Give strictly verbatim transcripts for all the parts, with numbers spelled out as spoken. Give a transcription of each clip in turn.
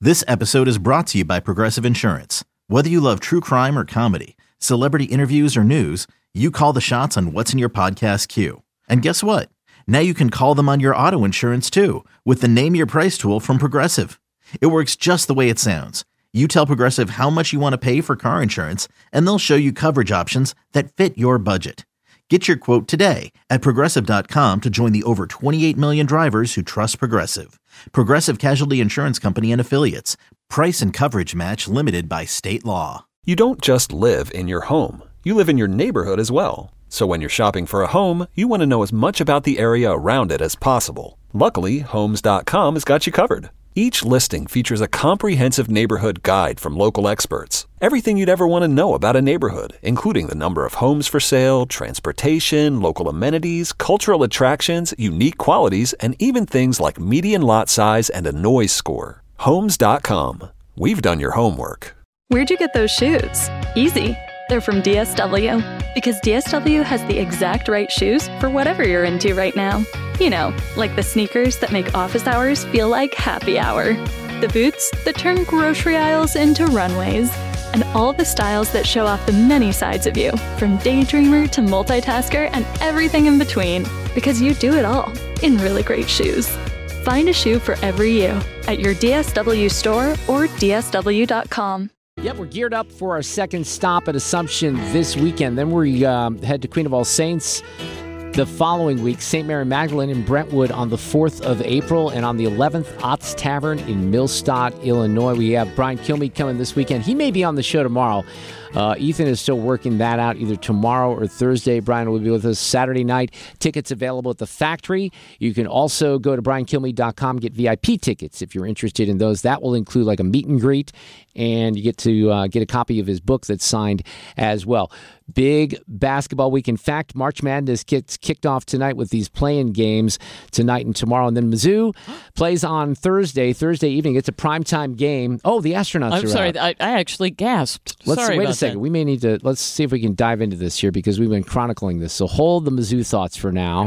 This episode is brought to you by Progressive Insurance. Whether you love true crime or comedy, celebrity interviews or news, you call the shots on what's in your podcast queue. And guess what? Now you can call them on your auto insurance too with the Name Your Price tool from Progressive. It works just the way it sounds. You tell Progressive how much you want to pay for car insurance, and they'll show you coverage options that fit your budget. Get your quote today at Progressive dot com to join the over twenty-eight million drivers who trust Progressive. Progressive Casualty Insurance Company and Affiliates. Price and coverage match limited by state law. You don't just live in your home. You live in your neighborhood as well. So when you're shopping for a home, you want to know as much about the area around it as possible. Luckily, Homes dot com has got you covered. Each listing features a comprehensive neighborhood guide from local experts. Everything you'd ever want to know about a neighborhood, including the number of homes for sale, transportation, local amenities, cultural attractions, unique qualities, and even things like median lot size and a noise score. Homes dot com. We've done your homework. Where'd you get those shoes? Easy. They're from D S W. Because D S W has the exact right shoes for whatever you're into right now. You know, like the sneakers that make office hours feel like happy hour. The boots that turn grocery aisles into runways. And all the styles that show off the many sides of you, from daydreamer to multitasker and everything in between. Because you do it all in really great shoes. Find a shoe for every you at your D S W store or D S W dot com. Yep, we're geared up for our second stop at Assumption this weekend. Then we um, head to Queen of All Saints the following week, Saint Mary Magdalene in Brentwood on the fourth of April, and on the eleventh, Ott's Tavern in Millstadt, Illinois. We have Brian Kilmeade coming this weekend. He may be on the show tomorrow. Uh, Ethan is still working that out either tomorrow or Thursday. Brian will be with us Saturday night. Tickets available at the Factory. You can also go to brian kilmeade dot com, get V I P tickets if you're interested in those. That will include like a meet and greet, and you get to uh, get a copy of his book that's signed as well. Big basketball week. In fact, March Madness gets kicked off tonight with these play-in games tonight and tomorrow. And then Mizzou plays on Thursday, Thursday evening. It's a primetime game. Oh, the astronauts I'm are sorry, out. I, I actually gasped. Let's sorry wait about a second. that. We may need to, let's see if we can dive into this here because we've been chronicling this. So hold the Mizzou thoughts for now.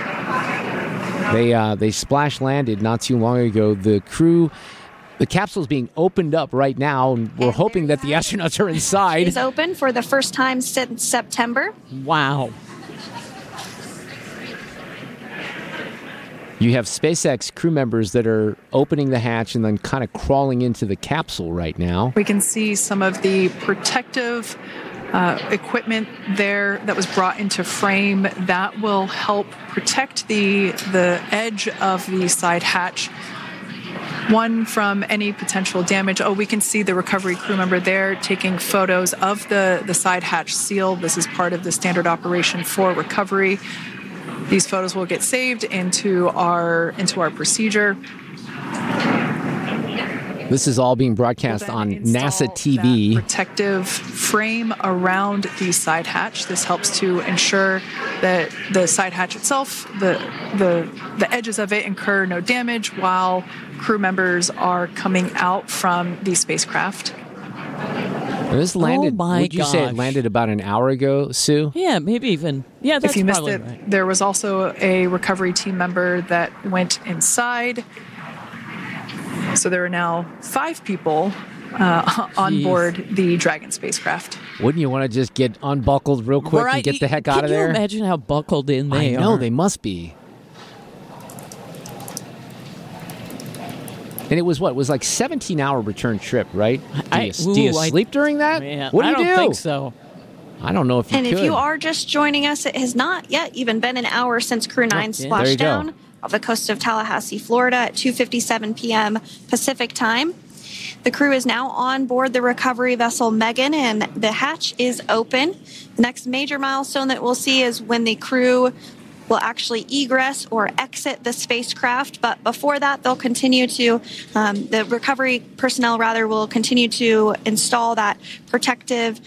They, uh, they splash landed not too long ago. The crew... The capsule is being opened up right now, and we're and hoping that the astronauts are inside. It's open for the first time since September. Wow. You have SpaceX crew members that are opening the hatch and then kind of crawling into the capsule right now. We can see some of the protective uh, equipment there that was brought into frame that will help protect the the edge of the side hatch. One, from any potential damage. Oh, we can see the recovery crew member there taking photos of the, the side hatch seal. This is part of the standard operation for recovery. These photos will get saved into our into our procedure. This is all being broadcast We'll on NASA T V. Protective frame around the side hatch. This helps to ensure that the side hatch itself, the the the edges of it, incur no damage while crew members are coming out from the spacecraft. And this landed, oh my would you say it gosh. landed about an hour ago, Sue? Yeah, maybe even. Yeah, that's if you missed probably it, right. there was also a recovery team member that went inside. So there are now five people uh, on Jeez. board the Dragon spacecraft. Wouldn't you want to just get unbuckled real quick Right. and get the heck Can out of there? Can you imagine how buckled in they I know, are? they must be. And it was what? It was like seventeen-hour return trip, right? Do I- you, do you ooh, I- sleep during that? Man, what do I you don't do? think so. I don't know if you And could. if you are just joining us, it has not yet even been an hour since Crew nine yeah. There you go. splashdown off the coast of Tallahassee, Florida at two fifty-seven p.m. Pacific time. The crew is now on board the recovery vessel Megan, and the hatch is open. The next major milestone that we'll see is when the crew will actually egress or exit the spacecraft. But before that, they'll continue to, um, the recovery personnel rather, will continue to install that protective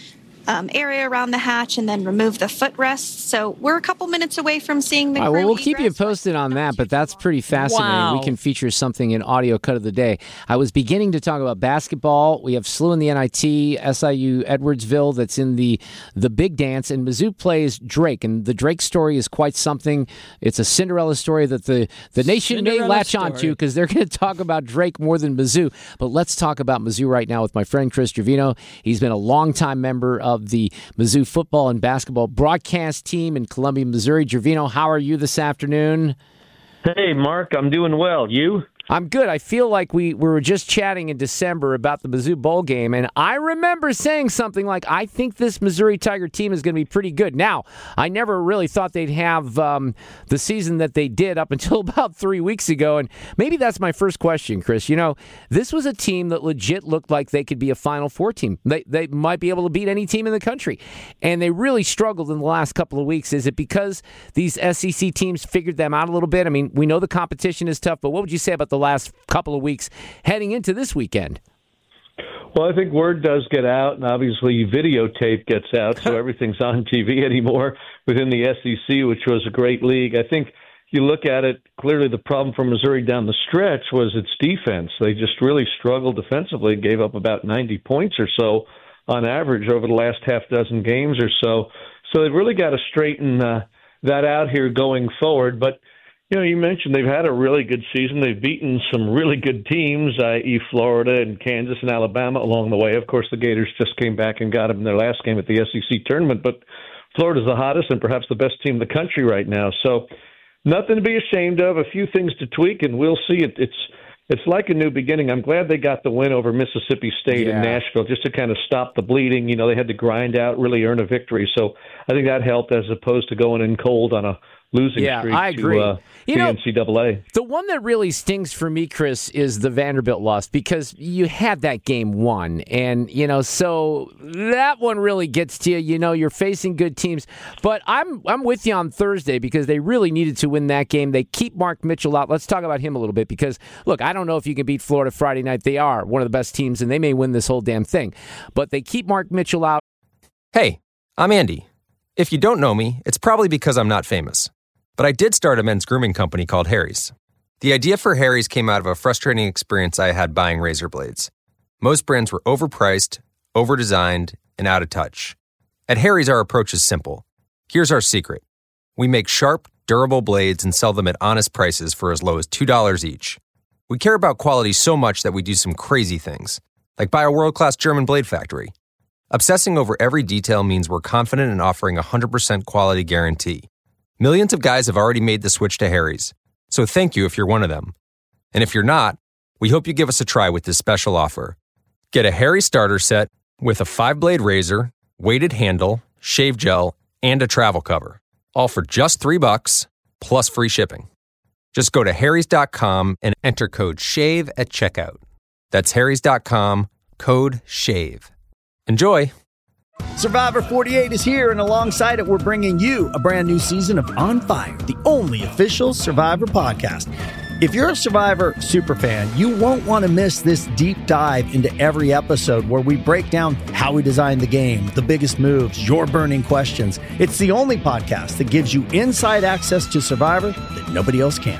um, area around the hatch and then remove the footrests. So we're a couple minutes away from seeing the All right, crew well, we'll keep you egress, posted on that, but that's pretty fascinating. Wow. We can feature something in audio cut of the day. I was beginning to talk about basketball. We have S L U in the N I T, S I U Edwardsville that's in the the big dance, and Mizzou plays Drake, and the Drake story is quite something. It's a Cinderella story that the, the nation may Cinderella latch story. onto because they're going to talk about Drake more than Mizzou. But let's talk about Mizzou right now with my friend Chris Trevino. He's been a longtime member of the Mizzou football and basketball broadcast team in Columbia, Missouri. Trevino, how are you this afternoon? Hey, Mark, I'm doing well. You? I'm good. I feel like we, we were just chatting in December about the Mizzou Bowl game, and I remember saying something like, I think this Missouri Tiger team is going to be pretty good. Now, I never really thought they'd have um, the season that they did up until about three weeks ago, and maybe that's my first question, Chris. You know, this was a team that legit looked like they could be a Final Four team. They, they might be able to beat any team in the country, and they really struggled in the last couple of weeks. Is it because these S E C teams figured them out a little bit? I mean, we know the competition is tough, but what would you say about the last couple of weeks heading into this weekend? Well, I think word does get out, and obviously videotape gets out, so everything's on T V anymore within the S E C, which was a great league. I think you look at it, clearly the problem for Missouri down the stretch was its defense. They just really struggled defensively, gave up about ninety points or so on average over the last half dozen games or so. So they've really got to straighten uh, that out here going forward. But you know, you mentioned they've had a really good season. They've beaten some really good teams, that is. Florida and Kansas and Alabama along the way. Of course, the Gators just came back and got them in their last game at the S E C tournament, but Florida's the hottest and perhaps the best team in the country right now. So nothing to be ashamed of, a few things to tweak, and we'll see. It, it's it's like a new beginning. I'm glad they got the win over Mississippi State Yeah. and Nashville just to kind of stop the bleeding. You know, they had to grind out, really earn a victory. So I think that helped as opposed to going in cold on a losing Yeah, streak I agree. to uh, You the know, N C double A. The one that really stings for me, Chris, is the Vanderbilt loss because you had that game won. And, you know, so that one really gets to you. You know, you're facing good teams. But I'm I'm with you on Thursday because they really needed to win that game. They keep Mark Mitchell out. Let's talk about him a little bit because, look, I don't know if you can beat Florida Friday night. They are one of the best teams, and they may win this whole damn thing. But they keep Mark Mitchell out. Hey, I'm Andy. If you don't know me, it's probably because I'm not famous. But I did start a men's grooming company called Harry's. The idea for Harry's came out of a frustrating experience I had buying razor blades. Most brands were overpriced, overdesigned, and out of touch. At Harry's, our approach is simple. Here's our secret. We make sharp, durable blades and sell them at honest prices for as low as two dollars each. We care about quality so much that we do some crazy things, like buy a world-class German blade factory. Obsessing over every detail means we're confident in offering a one hundred percent quality guarantee. Millions of guys have already made the switch to Harry's, so thank you if you're one of them. And if you're not, we hope you give us a try with this special offer. Get a Harry's starter set with a five-blade razor, weighted handle, shave gel, and a travel cover, all for just three bucks plus free shipping. Just go to harrys dot com and enter code SHAVE at checkout. That's harrys dot com, code SHAVE. Enjoy! Survivor forty-eight is here, and alongside it, we're bringing you a brand new season of On Fire, the only official Survivor podcast. If you're a Survivor superfan, you won't want to miss this deep dive into every episode where we break down how we designed the game, the biggest moves, your burning questions. It's the only podcast that gives you inside access to Survivor that nobody else can.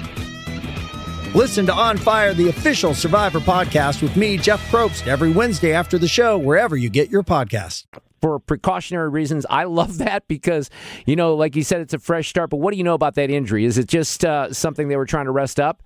Listen to On Fire, the official Survivor podcast with me, Jeff Probst, every Wednesday after the show, wherever you get your podcasts. For precautionary reasons, I love that because, you know, like you said, it's a fresh start. But what do you know about that injury? Is it just uh, something they were trying to rest up?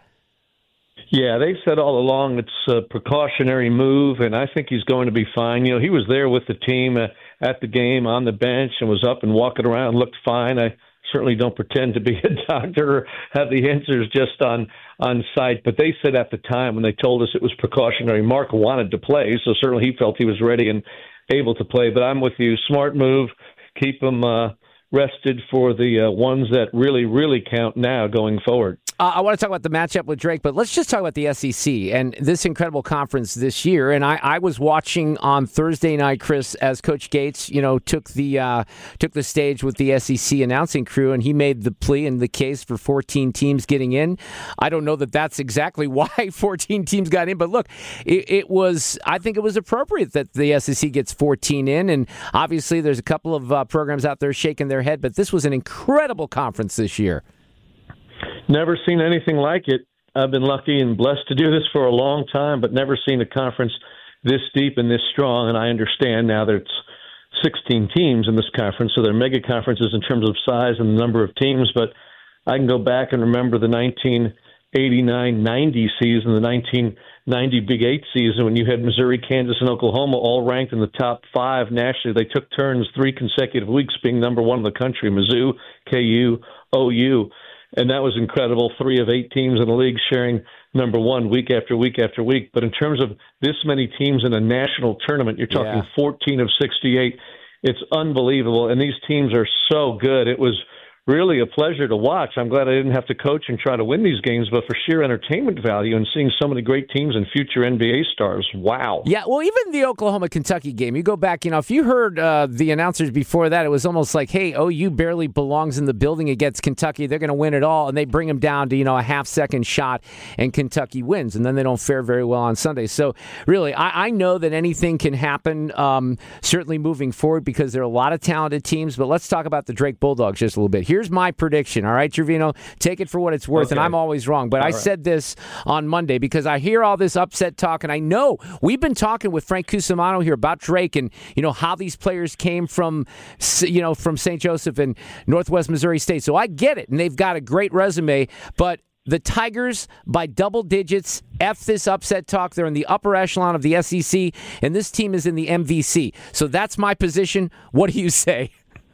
Yeah, they've said all along it's a precautionary move, and I think he's going to be fine. You know, he was there with the team uh, at the game on the bench and was up and walking around, looked fine. I certainly don't pretend to be a doctor or have the answers just on, on site, but they said at the time when they told us it was precautionary, Mark wanted to play, so certainly he felt he was ready and able to play. But I'm with you. Smart move. Keep him uh, rested for the uh, ones that really, really count now going forward. Uh, I want to talk about the matchup with Drake, but let's just talk about the S E C and this incredible conference this year. And I, I was watching on Thursday night, Chris, as Coach Gates, you know, took the uh, took the stage with the S E C announcing crew, and he made the plea and the case for fourteen teams getting in. I don't know that that's exactly why fourteen teams got in, but look, it, it was. I think it was appropriate that the S E C gets fourteen in, and obviously there's a couple of uh, programs out there shaking their head, but this was an incredible conference this year. Never seen anything like it. I've been lucky and blessed to do this for a long time, but never seen a conference this deep and this strong. And I understand now that it's sixteen teams in this conference, so they're mega conferences in terms of size and the number of teams. But I can go back and remember the nineteen eighty-nine ninety season, the nineteen ninety Big Eight season, when you had Missouri, Kansas, and Oklahoma all ranked in the top five nationally. They took turns three consecutive weeks being number one in the country, Mizzou, K U, O U. And that was incredible. Three of eight teams in the league sharing number one week after week after week. But in terms of this many teams in a national tournament, you're talking yeah. fourteen of sixty-eight. It's unbelievable. And these teams are so good. It was really a pleasure to watch. I'm glad I didn't have to coach and try to win these games, but for sheer entertainment value and seeing so many great teams and future N B A stars, wow. Yeah, well, even the Oklahoma-Kentucky game, you go back, you know, if you heard uh, the announcers before that, it was almost like, hey, O U barely belongs in the building against Kentucky. They're going to win it all, and they bring them down to, you know, a half-second shot, and Kentucky wins, and then they don't fare very well on Sunday. So, really, I, I know that anything can happen, um, certainly moving forward, because there are a lot of talented teams, but let's talk about the Drake Bulldogs just a little bit. Here Here's my prediction, all right, Trevino? Take it for what it's worth, okay. And I'm always wrong. But all I right. said this on Monday because I hear all this upset talk, and I know we've been talking with Frank Cusimano here about Drake and, you know, how these players came from, you know, from Saint Joseph and Northwest Missouri State. So I get it, and they've got a great resume, but the Tigers, by double digits, F this upset talk. They're in the upper echelon of the S E C, and this team is in the M V C. So that's my position. What do you say?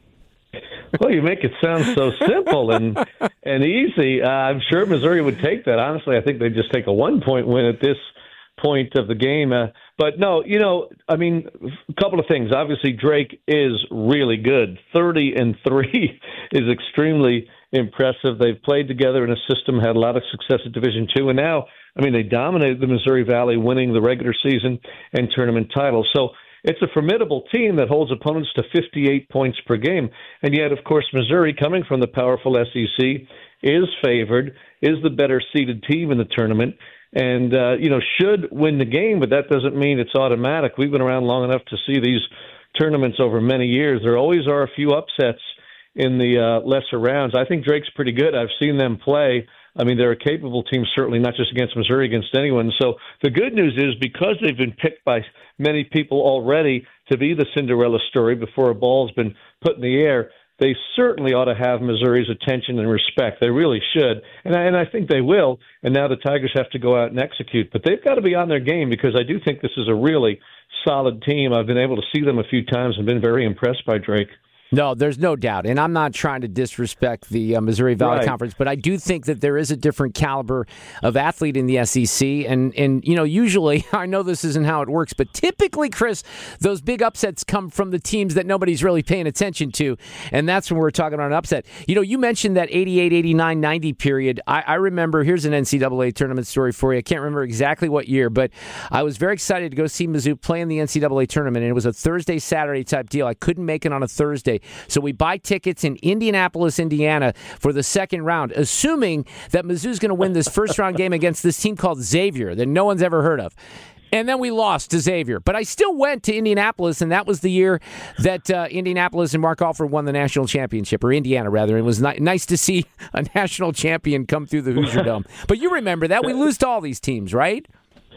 Well, you make it sound so simple and and easy. Uh, I'm sure Missouri would take that. Honestly, I think they'd just take a one-point win at this point of the game. Uh, but no, you know, I mean, a couple of things. Obviously, Drake is really good. thirty and three is extremely impressive. They've played together in a system, had a lot of success at Division Two, and now, I mean, they dominated the Missouri Valley, winning the regular season and tournament title. So it's a formidable team that holds opponents to fifty-eight points per game. And yet, of course, Missouri, coming from the powerful S E C, is favored, is the better seeded team in the tournament, and, uh, you know, should win the game, but that doesn't mean it's automatic. We've been around long enough to see these tournaments over many years. There always are a few upsets in the uh, lesser rounds. I think Drake's pretty good. I've seen them play. I mean, they're a capable team, certainly not just against Missouri, against anyone. So the good news is, because they've been picked by many people already to be the Cinderella story before a ball's been put in the air, they certainly ought to have Missouri's attention and respect. They really should. And I, and I think they will. And now the Tigers have to go out and execute. But they've got to be on their game, because I do think this is a really solid team. I've been able to see them a few times and been very impressed by Drake. No, there's no doubt. And I'm not trying to disrespect the uh, Missouri Valley right. Conference, but I do think that there is a different caliber of athlete in the S E C. And, and, you know, usually, I know this isn't how it works, but typically, Chris, those big upsets come from the teams that nobody's really paying attention to. And that's when we're talking about an upset. You know, you mentioned that eighty-eight, eighty-nine, ninety period. I, I remember, here's an N C double A tournament story for you. I can't remember exactly what year, but I was very excited to go see Mizzou play in the N C double A tournament. And it was a Thursday, Saturday type deal. I couldn't make it on a Thursday. So we buy tickets in Indianapolis, Indiana for the second round, assuming that Mizzou's going to win this first round game against this team called Xavier that no one's ever heard of. And then we lost to Xavier. But I still went to Indianapolis, and that was the year that uh, Indianapolis and Mark Alford won the national championship, or Indiana, rather. It was ni- nice to see a national champion come through the Hoosier Dome. But you remember that. We lose to all these teams, right?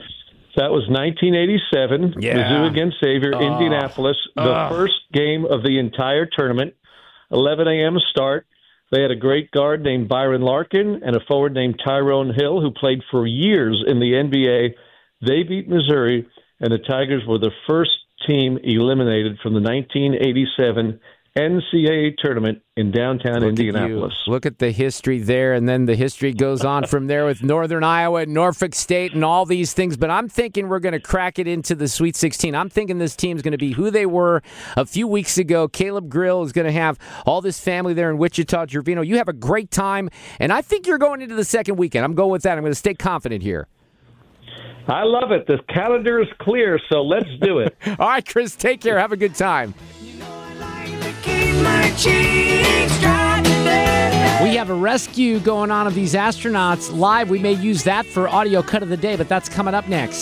That was nineteen eighty-seven, yeah. Mizzou against Xavier, oh. Indianapolis, the oh. first game of the entire tournament, eleven a.m. start. They had a great guard named Byron Larkin and a forward named Tyrone Hill, who played for years in the N B A. They beat Missouri, and the Tigers were the first team eliminated from the nineteen eighty-seven N C double A tournament in downtown Look Indianapolis. At Look at the history there, and then the history goes on from there with Northern Iowa and Norfolk State and all these things. But I'm thinking we're going to crack it into the Sweet sixteen. I'm thinking this team's going to be who they were a few weeks ago. Caleb Grill is going to have all this family there in Wichita, Gervino. You have a great time, and I think you're going into the second weekend. I'm going with that. I'm going to stay confident here. I love it. The calendar is clear, so let's do it. All right, Chris, take care. Have a good time. We have a rescue going on of these astronauts live. We may use that for audio cut of the day, but that's coming up next.